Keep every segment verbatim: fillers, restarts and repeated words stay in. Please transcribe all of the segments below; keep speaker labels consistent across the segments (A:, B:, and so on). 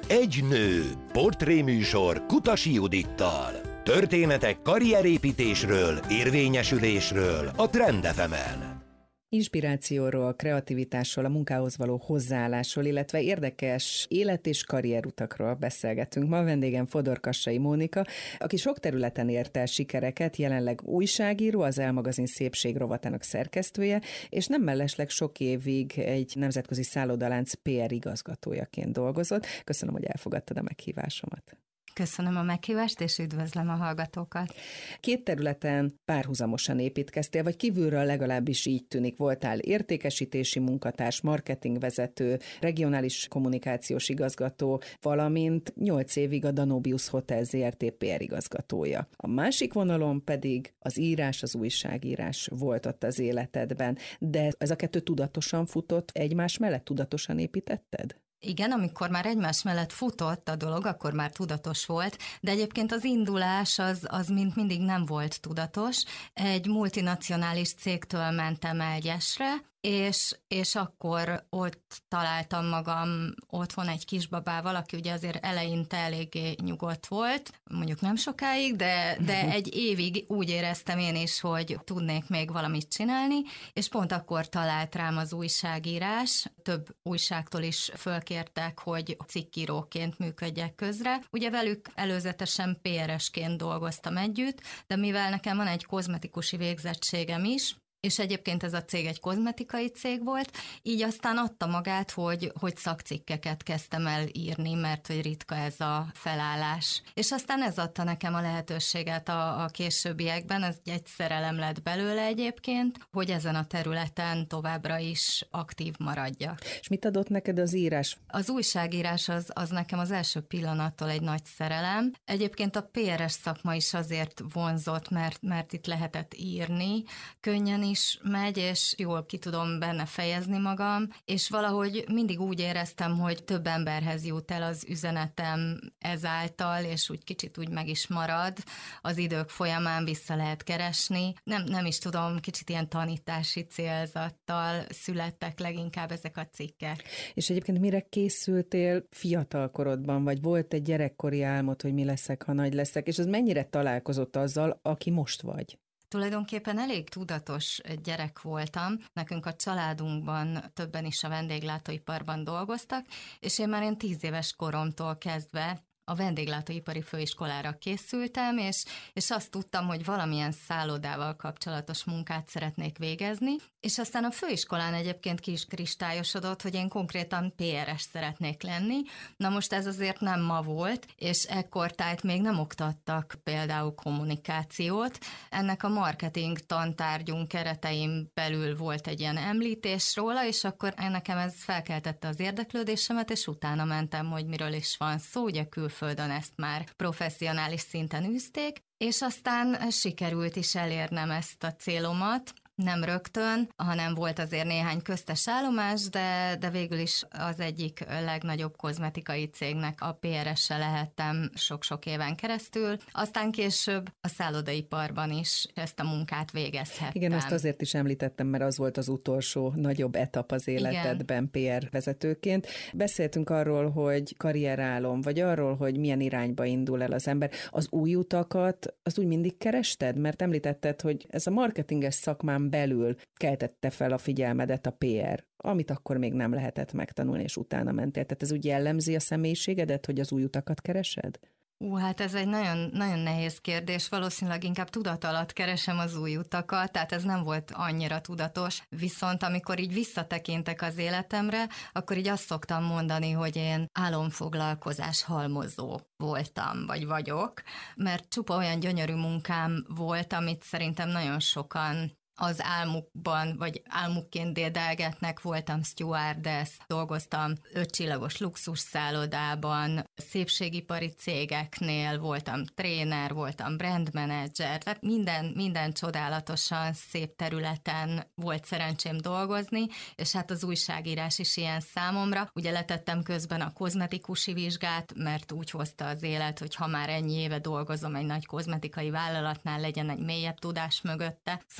A: Egy nő, portréműsor Kutasi Judittal. Történetek karrierépítésről, érvényesülésről a Trend ef emen.
B: Inspirációról, kreativitásról, a munkához való hozzáállásról, illetve érdekes élet- és karrierutakról beszélgetünk. Ma a vendégem Fodor Kassai Mónika, aki sok területen ért el sikereket, jelenleg újságíró, az Elle magazin szépség rovatának szerkesztője, és nem mellesleg sok évig egy nemzetközi szállodalánc pé er igazgatójaként dolgozott. Köszönöm, hogy elfogadtad a meghívásomat.
C: Köszönöm a meghívást, és üdvözlöm a hallgatókat.
B: Két területen párhuzamosan építkeztél, vagy kívülről legalábbis így tűnik. Voltál értékesítési munkatárs, marketingvezető, regionális kommunikációs igazgató, valamint nyolc évig a Danubius Hotel zé er té pé er igazgatója. A másik vonalon pedig az írás, az újságírás volt ott az életedben. De ez a kettő tudatosan futott egymás mellett, tudatosan építetted?
C: Igen, amikor már egymás mellett futott a dolog, akkor már tudatos volt, de egyébként az indulás az, az mint mindig nem volt tudatos. Egy multinacionális cégtől mentem el Gyesre, és, és akkor ott találtam magam otthon egy kisbabával, aki ugye azért eleinte eléggé nyugodt volt, mondjuk nem sokáig, de, de egy évig úgy éreztem én is, hogy tudnék még valamit csinálni, és pont akkor talált rám az újságírás. Több újságtól is fölkértek, hogy cikkíróként működjek közre. Ugye velük előzetesen pé er esként dolgoztam együtt, de mivel nekem van egy kozmetikusi végzettségem is, és egyébként ez a cég egy kozmetikai cég volt, így aztán adta magát, hogy, hogy szakcikkeket kezdtem el írni, mert hogy ritka ez a felállás. És aztán ez adta nekem a lehetőséget a, a későbbiekben, ez egy szerelem lett belőle egyébként, hogy ezen a területen továbbra is aktív maradjak.
B: És mit adott neked az írás?
C: Az újságírás az, az nekem az első pillanattól egy nagy szerelem. Egyébként a pé er es szakma is azért vonzott, mert, mert itt lehetett írni, könnyen is megy, és jól ki tudom benne fejezni magam, és valahogy mindig úgy éreztem, hogy több emberhez jut el az üzenetem ezáltal, és úgy kicsit úgy meg is marad, az idők folyamán vissza lehet keresni. Nem, nem is tudom, kicsit ilyen tanítási célzattal születtek leginkább ezek a cikkek.
B: És egyébként mire készültél fiatalkorodban, vagy volt egy gyerekkori álmod, hogy mi leszek, ha nagy leszek, és az mennyire találkozott azzal, aki most vagy?
C: Tulajdonképpen elég tudatos gyerek voltam. Nekünk a családunkban többen is a vendéglátóiparban dolgoztak, és én már én tíz éves koromtól kezdve a vendéglátóipari főiskolára készültem, és, és azt tudtam, hogy valamilyen szállodával kapcsolatos munkát szeretnék végezni, és aztán a főiskolán egyébként ki is kristályosodott, hogy én konkrétan pé er es szeretnék lenni. Na most ez azért nem ma volt, és ekkortájt még nem oktattak például kommunikációt. Ennek a marketing tantárgyunk keretein belül volt egy ilyen említés róla, és akkor nekem ez felkeltette az érdeklődésemet, és utána mentem, hogy miről is van szó, ugye külföldön ezt már professzionális szinten űzték, és aztán sikerült is elérnem ezt a célomat. Nem rögtön, hanem volt azért néhány köztes állomás, de, de végül is az egyik legnagyobb kozmetikai cégnek a pé er es-e lehettem sok-sok éven keresztül. Aztán később a szállodaiparban is ezt a munkát végezhettem.
B: Igen, azt azért is említettem, mert az volt az utolsó nagyobb etap az életedben. Igen. pé er vezetőként. Beszéltünk arról, hogy karrierálom, vagy arról, hogy milyen irányba indul el az ember. Az új utakat, az úgy mindig kerested? Mert említetted, hogy ez a marketinges szakmán belül keltette fel a figyelmedet a pé er, amit akkor még nem lehetett megtanulni, és utána mentél. Tehát ez úgy jellemzi a személyiségedet, hogy az új utakat keresed?
C: Ú, hát ez egy nagyon, nagyon nehéz kérdés, valószínűleg inkább tudat alatt keresem az új utakat, tehát ez nem volt annyira tudatos, viszont amikor így visszatekintek az életemre, akkor így azt szoktam mondani, hogy én álomfoglalkozás halmozó voltam, vagy vagyok, mert csupa olyan gyönyörű munkám volt, amit szerintem nagyon sokan az álmukban, vagy álmukként dédelgetnek, voltam stewardess, dolgoztam ötcsillagos luxusszállodában, szépségipari cégeknél, voltam tréner, voltam brandmanager, tehát minden, minden csodálatosan szép területen volt szerencsém dolgozni, és hát az újságírás is ilyen számomra. Ugye letettem közben a kozmetikusi vizsgát, mert úgy hozta az élet, hogy ha már ennyi éve dolgozom egy nagy kozmetikai vállalatnál, legyen egy mélyebb tudás mögötte. Szóval szerint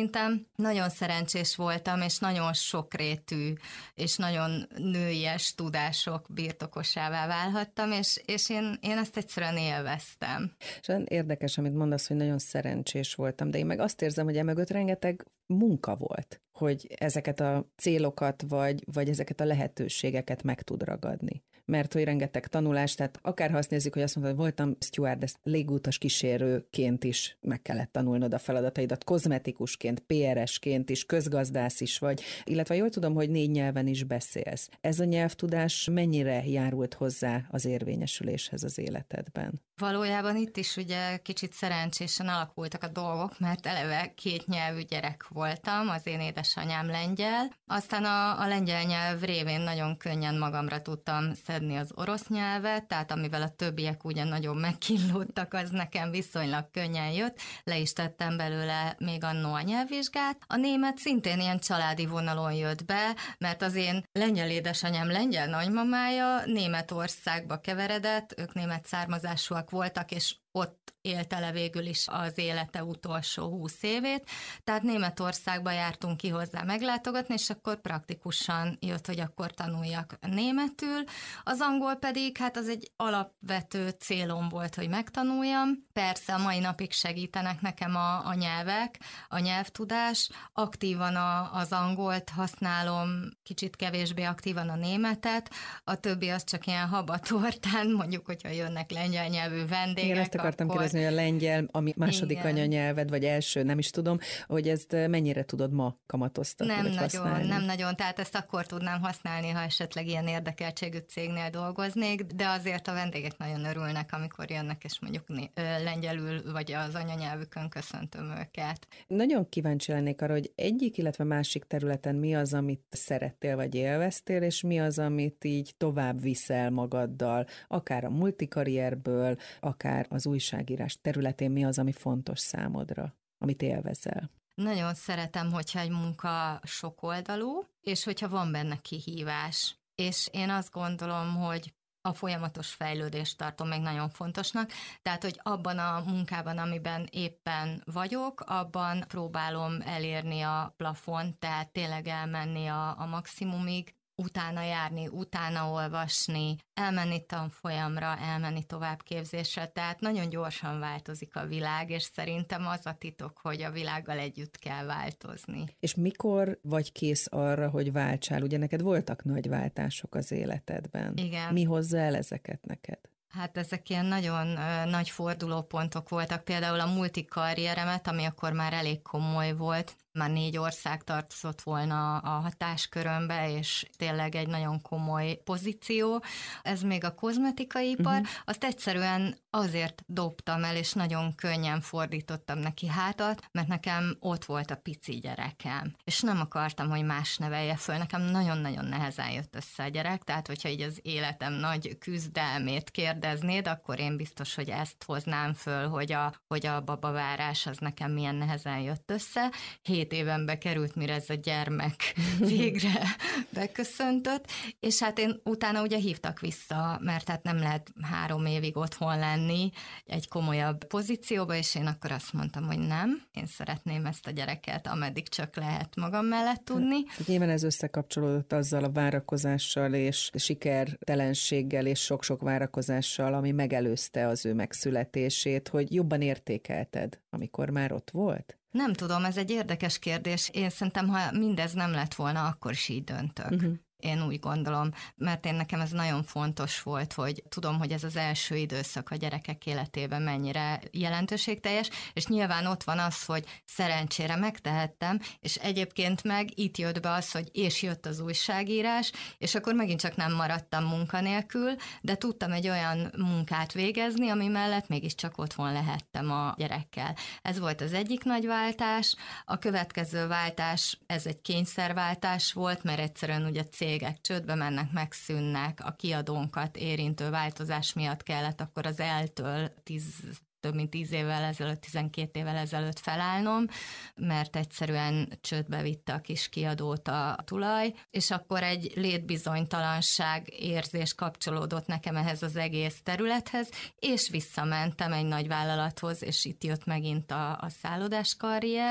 C: szerintem nagyon szerencsés voltam, és nagyon sokrétű, és nagyon nőies tudások birtokosává válhattam, és, és én, én ezt egyszerűen élveztem.
B: És érdekes, amit mondasz, hogy nagyon szerencsés voltam, de én meg azt érzem, hogy emögött rengeteg munka volt, hogy ezeket a célokat, vagy, vagy ezeket a lehetőségeket meg tud ragadni. Mert hogy rengeteg tanulás, tehát akár ha azt nézzük, hogy azt mondod, hogy voltam stewardess, légútas kísérőként is meg kellett tanulnod a feladataidat, kozmetikusként, pé er esként is, közgazdász is vagy, illetve jól tudom, hogy négy nyelven is beszélsz. Ez a nyelvtudás mennyire járult hozzá az érvényesüléshez az életedben?
C: Valójában itt is ugye kicsit szerencsésen alakultak a dolgok, mert eleve két nyelvű gyerek voltam, az én édesanyám lengyel, aztán a, a lengyel nyelv révén nagyon könnyen magamra tudtam szedni az orosz nyelvet, tehát amivel a többiek ugye nagyon megkínlódtak, az nekem viszonylag könnyen jött, le is tettem belőle még annó a nyelvvizsgát. A német szintén ilyen családi vonalon jött be, mert az én lengyel édesanyám lengyel nagymamája Németországba keveredett, ők német származásúak voltak, és ott élte le végül is az élete utolsó húsz évét, tehát Németországba jártunk ki hozzá meglátogatni, és akkor praktikusan jött, hogy akkor tanuljak németül. Az angol pedig, hát az egy alapvető célom volt, hogy megtanuljam. Persze a mai napig segítenek nekem a, a nyelvek, a nyelvtudás. Aktívan a, az angolt használom, kicsit kevésbé aktívan a németet, a többi az csak ilyen habatortán, mondjuk, hogyha jönnek lengyel nyelvű vendégek.
B: Igen, ezt akartam
C: akkor...
B: kérdezni, hogy a lengyel, ami második
C: Igen.
B: anyanyelved, vagy első, nem is tudom, hogy ezt mennyire tudod ma kamatoztatni,
C: Nem
B: vagy
C: nagyon,
B: használni?
C: nem nagyon, tehát ezt akkor tudnám használni, ha esetleg ilyen érdekeltségű cégnél dolgoznék, de azért a vendégek nagyon örülnek, amikor jönnek, és mondjuk lengyelül, vagy az anyanyelvükön köszöntöm őket.
B: Nagyon kíváncsi lennék arra, hogy egyik, illetve másik területen mi az, amit szerettél, vagy élveztél, és mi az, amit így tovább viszel magaddal, akár a multikarrierből, akár az újságírás területén, mi az, ami fontos számodra, amit élvezel?
C: Nagyon szeretem, hogyha egy munka sokoldalú, és hogyha van benne kihívás. És én azt gondolom, hogy a folyamatos fejlődést tartom még nagyon fontosnak, tehát, hogy abban a munkában, amiben éppen vagyok, abban próbálom elérni a plafont, tehát tényleg elmenni a, a maximumig, utána járni, utána olvasni, elmenni tanfolyamra, elmenni továbbképzésre, tehát nagyon gyorsan változik a világ, és szerintem az a titok, hogy a világgal együtt kell változni. És
B: mikor vagy kész arra, hogy váltsál? Ugye neked voltak nagy váltások az életedben.
C: Igen.
B: Mi hozza el ezeket neked?
C: Hát ezek ilyen nagyon ö, nagy fordulópontok voltak, például a multikarrieremet, ami akkor már elég komoly volt, már négy ország tartozott volna a hatáskörömbe, és tényleg egy nagyon komoly pozíció. Ez még a kozmetikai ipar, uh-huh. Azt egyszerűen azért dobtam el, és nagyon könnyen fordítottam neki hátat, mert nekem ott volt a pici gyerekem, és nem akartam, hogy más nevelje föl. Nekem nagyon-nagyon nehezen jött össze a gyerek, tehát hogyha így az életem nagy küzdelmét kérdeznéd, akkor én biztos, hogy ezt hoznám föl, hogy a, hogy a babavárás az nekem milyen nehezen jött össze. Hét éven bekerült, mire ez a gyermek végre beköszöntött, és hát én utána ugye hívtak vissza, mert hát nem lehet három évig otthon lenni egy komolyabb pozícióba, és én akkor azt mondtam, hogy nem, én szeretném ezt a gyereket, ameddig csak lehet magam mellett tudni.
B: Hát, nyilván ez összekapcsolódott azzal a várakozással és sikertelenséggel és sok-sok várakozással, ami megelőzte az ő megszületését, hogy jobban értékelted, amikor már ott volt?
C: Nem tudom, ez egy érdekes kérdés. Én szerintem, ha mindez nem lett volna, akkor is így döntök. Uh-huh. Én úgy gondolom, mert én nekem ez nagyon fontos volt, hogy tudom, hogy ez az első időszak a gyerekek életében mennyire jelentőségteljes, és nyilván ott van az, hogy szerencsére megtehettem, és egyébként meg itt jött be az, hogy és jött az újságírás, és akkor megint csak nem maradtam munkanélkül, de tudtam egy olyan munkát végezni, ami mellett mégiscsak otthon lehettem a gyerekkel. Ez volt az egyik nagy váltás. A következő váltás, ez egy kényszerváltás volt, mert egyszerűen ugye cég cégek csődbe mennek, megszűnnek, a kiadónkat érintő változás miatt kellett akkor az eltől tíz, több mint tíz évvel ezelőtt, tizenkét évvel ezelőtt felállnom, mert egyszerűen csődbe vitte a kis kiadót a tulaj, és akkor egy létbizonytalanság érzés kapcsolódott nekem ehhez az egész területhez, és visszamentem egy nagy vállalathoz, és itt jött megint a, a szállodás karrier,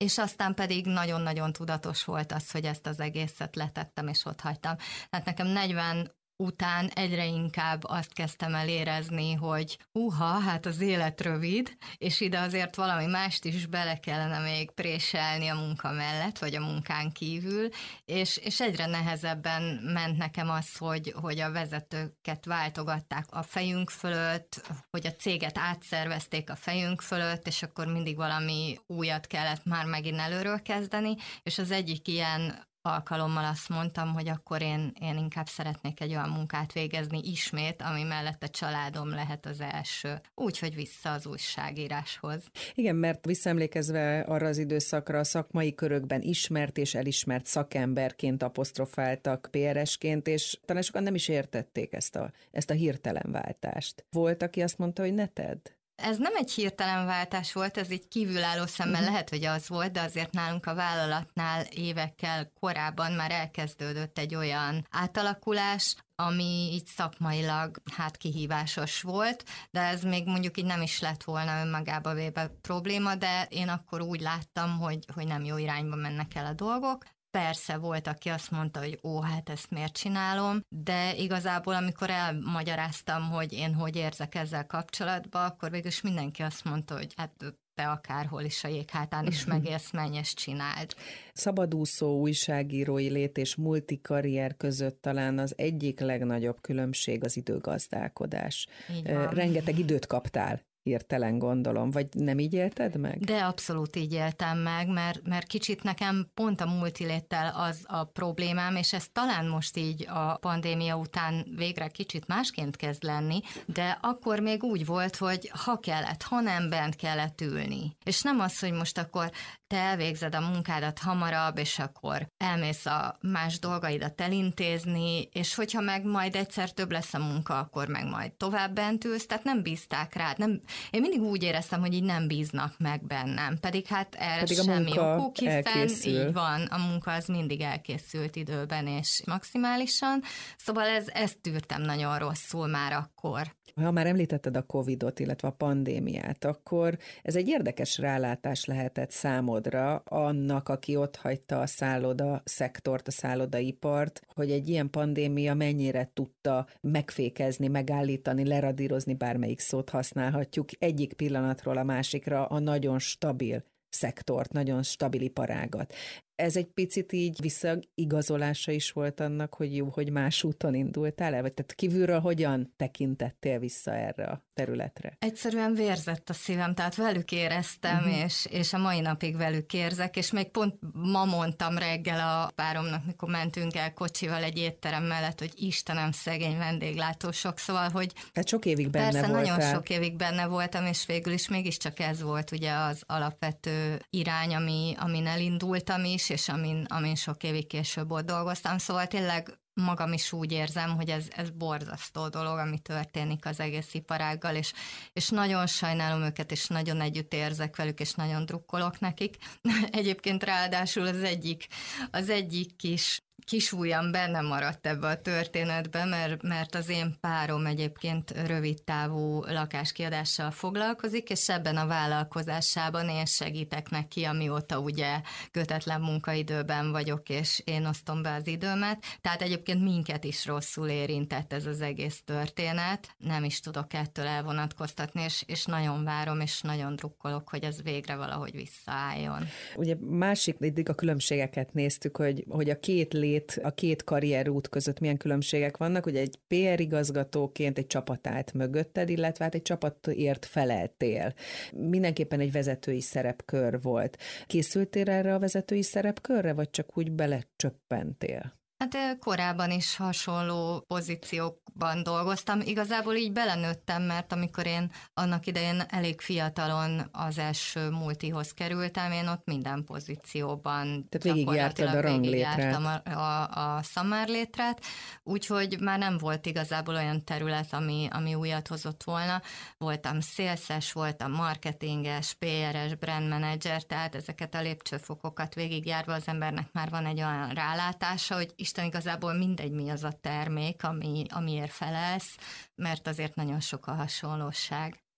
C: és aztán pedig nagyon-nagyon tudatos volt az, hogy ezt az egészet letettem és ott hagytam. Tehát nekem negyven után egyre inkább azt kezdtem el érezni, hogy uha, hát az élet rövid, és ide azért valami mást is bele kellene még préselni a munka mellett, vagy a munkán kívül, és, és egyre nehezebben ment nekem az, hogy, hogy a vezetőket váltogatták a fejünk fölött, hogy a céget átszervezték a fejünk fölött, és akkor mindig valami újat kellett már megint előről kezdeni, és az egyik ilyen alkalommal azt mondtam, hogy akkor én, én inkább szeretnék egy olyan munkát végezni ismét, ami mellett a családom lehet az első. Úgyhogy vissza az újságíráshoz.
B: Igen, mert visszaemlékezve arra az időszakra a szakmai körökben ismert és elismert szakemberként apostrofáltak pé er esként, és talán sokan nem is értették ezt a, ezt a hirtelen váltást. Volt, aki azt mondta, hogy ne tedd?
C: Ez nem egy hirtelen váltás volt, ez így kívülálló szemmel uh-huh. lehet, hogy az volt, de azért nálunk a vállalatnál évekkel korábban már elkezdődött egy olyan átalakulás, ami így szakmailag hát kihívásos volt, de ez még mondjuk így nem is lett volna önmagába véve probléma, de én akkor úgy láttam, hogy, hogy nem jó irányba mennek el a dolgok. Persze volt, aki azt mondta, hogy ó, hát ezt miért csinálom, de igazából amikor elmagyaráztam, hogy én hogy érzek ezzel kapcsolatban, akkor végülis mindenki azt mondta, hogy hát te akárhol is a jéghátán is megélsz, menj és csináld.
B: Szabadúszó újságírói lét és multikarrier között talán az egyik legnagyobb különbség az időgazdálkodás. Rengeteg időt kaptál. Hirtelen gondolom, vagy nem így élted meg?
C: De abszolút így éltem meg, mert, mert kicsit nekem pont a multiléttel az a problémám, és ez talán most így a pandémia után végre kicsit másként kezd lenni, de akkor még úgy volt, hogy ha kellett, ha nem, bent kellett ülni. És nem az, hogy most akkor te elvégzed a munkádat hamarabb, és akkor elmész a más dolgaidat elintézni, és hogyha meg majd egyszer több lesz a munka, akkor meg majd tovább bent ülsz, tehát nem bízták rád, nem. Én mindig úgy éreztem, hogy így nem bíznak meg bennem, pedig hát erre pedig semmi okuk, hiszen elkészül. Így van, a munka az mindig elkészült időben és maximálisan, szóval ez, ezt tűrtem nagyon rosszul már akkor.
B: Ha már említetted a Covidot, illetve a pandémiát, akkor ez egy érdekes rálátás lehetett számodra annak, aki ott hagyta a szálloda szektort, a szállodaipart, hogy egy ilyen pandémia mennyire tudta megfékezni, megállítani, leradírozni, bármelyik szót használhatjuk, egyik pillanatról a másikra a nagyon stabil szektort, nagyon stabil iparágat. Ez egy picit így visszaigazolása is volt annak, hogy jó, hogy más úton indultál el? Vagy tehát kívülről hogyan tekintettél vissza erre a területre?
C: Egyszerűen vérzett a szívem, tehát velük éreztem, uh-huh. és, és a mai napig velük érzek, és még pont ma mondtam reggel a páromnak, mikor mentünk el kocsival egy étterem mellett, hogy Istenem, szegény vendéglátósok, szóval, hogy
B: tehát sok évig benne
C: persze,
B: voltál.
C: nagyon sok évig benne voltam, és végül is mégiscsak ez volt ugye az alapvető irány, ami, amin elindultam is, és amin, amin sok évig később ott dolgoztam, szóval tényleg magam is úgy érzem, hogy ez, ez borzasztó dolog, ami történik az egész iparággal, és, és nagyon sajnálom őket, és nagyon együtt érzek velük, és nagyon drukkolok nekik. Egyébként ráadásul az egyik, az egyik kis kisúlyam benne maradt ebbe a történetbe, mert, mert az én párom egyébként rövid távú lakáskiadással foglalkozik, és ebben a vállalkozásában én segítek neki, amióta ugye kötetlen munkaidőben vagyok, és én osztom be az időmet. Tehát egyébként minket is rosszul érintett ez az egész történet. Nem is tudok ettől elvonatkoztatni, és, és nagyon várom, és nagyon drukkolok, hogy ez végre valahogy visszaálljon.
B: Ugye másik, eddig a különbségeket néztük, hogy, hogy a két lét, a két karrierút között milyen különbségek vannak, hogy egy pé er igazgatóként egy csapat állt mögötted, illetve hát egy csapatért feleltél. Mindenképpen egy vezetői szerepkör volt. Készültél erre a vezetői szerepkörre, vagy csak úgy belecsöppentél?
C: Hát korábban is hasonló pozíciókban dolgoztam. Igazából így belenőttem, mert amikor én annak idején elég fiatalon az első multihoz kerültem, én ott minden pozícióban
B: tehát végigjártad a ranglétrát.
C: a, a, a szamárlétrát, úgyhogy már nem volt igazából olyan terület, ami, ami újat hozott volna. Voltam szélszes, voltam marketinges, pé er es, brand manager, tehát ezeket a lépcsőfokokat végigjárva az embernek már van egy olyan rálátása, hogy Isten igazából mindegy, mi az a termék, ami, amiért felelsz, mert azért nagyon sok a hasonlóság.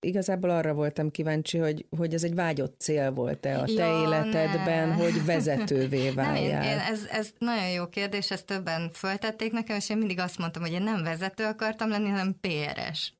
B: Igazából arra voltam kíváncsi, hogy, hogy ez egy vágyott cél volt-e a te
C: ja,
B: életedben, ne. hogy vezetővé váljál?
C: Nem, én, én, ez, ez nagyon jó kérdés, ezt többen föltették nekem, és én mindig azt mondtam, hogy én nem vezető akartam lenni, hanem pé er es.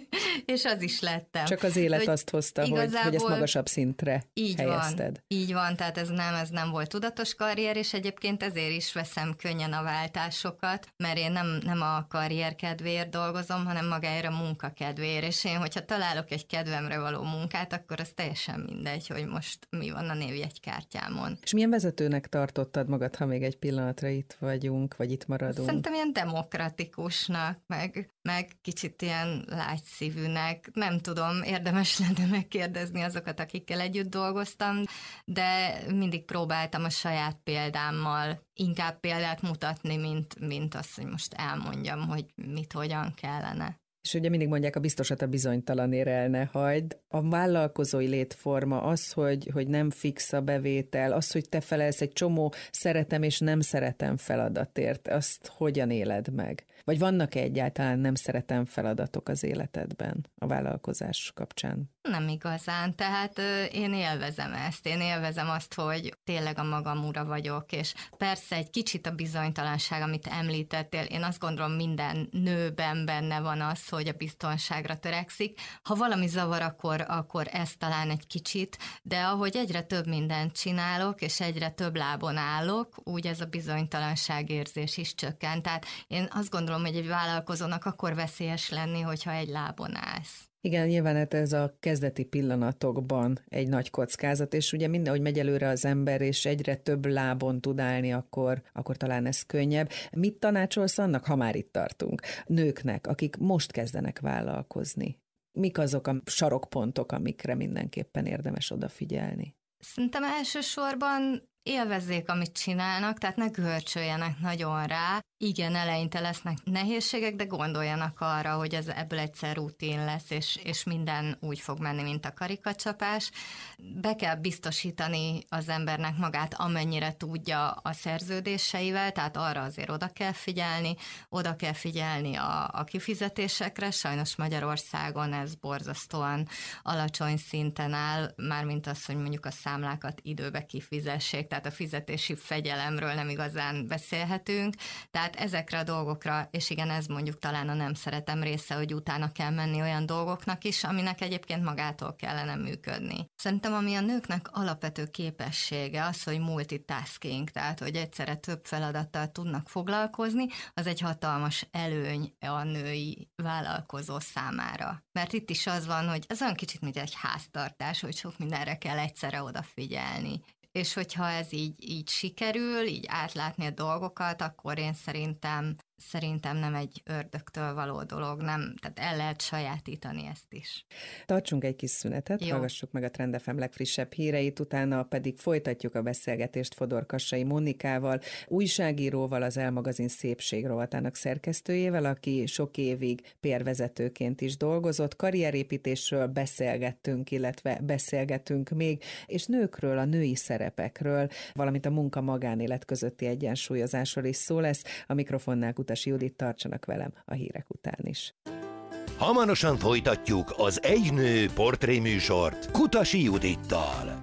C: És az is lettem.
B: Csak az élet hogy azt hozta, hogy, hogy ezt magasabb szintre
C: így
B: helyezted.
C: Van, így van, tehát ez nem, ez nem volt tudatos karrier, és egyébként ezért is veszem könnyen a váltásokat, mert én nem, nem a karrier kedvéért dolgozom, hanem magáért a munka kedvéért, és én, hogyha találok egy kedvemre való munkát, akkor az teljesen mindegy, hogy most mi van a névjegykártyámon.
B: És milyen vezetőnek tartottad magad, ha még egy pillanatra itt vagyunk, vagy itt maradunk?
C: Szerintem ilyen demokratikusnak, meg, meg kicsit ilyen lágyszívűnek, nem tudom, érdemes lenne megkérdezni azokat, akikkel együtt dolgoztam, de mindig próbáltam a saját példámmal inkább példát mutatni, mint, mint azt, hogy most elmondjam, hogy mit, hogyan kellene.
B: És ugye mindig mondják, a biztosat a bizonytalanért el ne hagyd. A vállalkozói létforma az, hogy, hogy nem fix a bevétel, az, hogy te felelsz egy csomó szeretem és nem szeretem feladatért, azt hogyan éled meg? Vagy vannak-e egyáltalán nem szeretem feladatok az életedben a vállalkozás kapcsán?
C: Nem igazán, tehát ö, én élvezem ezt, én élvezem azt, hogy tényleg a magam ura vagyok, és persze egy kicsit a bizonytalanság, amit említettél, én azt gondolom minden nőben benne van az, hogy a biztonságra törekszik. Ha valami zavar, akkor, akkor ez talán egy kicsit, de ahogy egyre több mindent csinálok, és egyre több lábon állok, úgy ez a bizonytalanságérzés is csökkent. Tehát én azt gondolom, hogy egy vállalkozónak akkor veszélyes lenni, hogyha egy lábon állsz.
B: Igen, nyilván hát ez a kezdeti pillanatokban egy nagy kockázat, és ugye mindenhogy megy előre az ember, és egyre több lábon tud állni, akkor, akkor talán ez könnyebb. Mit tanácsolsz annak, ha már itt tartunk, nőknek, akik most kezdenek vállalkozni? Mik azok a sarokpontok, amikre mindenképpen érdemes odafigyelni?
C: Szerintem elsősorban élvezzék, amit csinálnak, tehát ne görcsöljenek nagyon rá. Igen, eleinte lesznek nehézségek, de gondoljanak arra, hogy ez ebből egyszer rutin lesz, és, és minden úgy fog menni, mint a karikacsapás. Be kell biztosítani az embernek magát, amennyire tudja a szerződéseivel, tehát arra azért oda kell figyelni, oda kell figyelni a, a kifizetésekre. Sajnos Magyarországon ez borzasztóan alacsony szinten áll, mármint az, hogy mondjuk a számlákat időbe kifizessék, tehát a fizetési fegyelemről nem igazán beszélhetünk, tehát ezekre a dolgokra, és igen, ez mondjuk talán a nem szeretem része, hogy utána kell menni olyan dolgoknak is, aminek egyébként magától kellene működni. Szerintem ami a nőknek alapvető képessége az, hogy multitasking, tehát hogy egyszerre több feladattal tudnak foglalkozni, az egy hatalmas előny a női vállalkozó számára. Mert itt is az van, hogy ez olyan kicsit, mint egy háztartás, hogy sok mindenre kell egyszerre odafigyelni. És hogyha ez így, így sikerül, így átlátni a dolgokat, akkor én szerintem, szerintem nem egy ördögtől való dolog, nem, tehát el lehet sajátítani ezt is.
B: Tartsunk egy kis szünetet, Jó. Hallgassuk meg a Trend ef em legfrissebb híreit, utána pedig folytatjuk a beszélgetést Fodor Kassai Monikával, újságíróval, az Elle-magazin szépség rovatának szerkesztőjével, aki sok évig pé er vezetőként is dolgozott, karrierépítésről beszélgettünk, illetve beszélgetünk még, és nőkről, a női szerepekről, valamint a munka-magánélet közötti egyensúlyozásról is szó lesz. A mikrofonnál Kutasi Judit, tartsanak velem a hírek után is.
A: Hamarosan folytatjuk az Egy nő portréműsort Kutasi Judittal.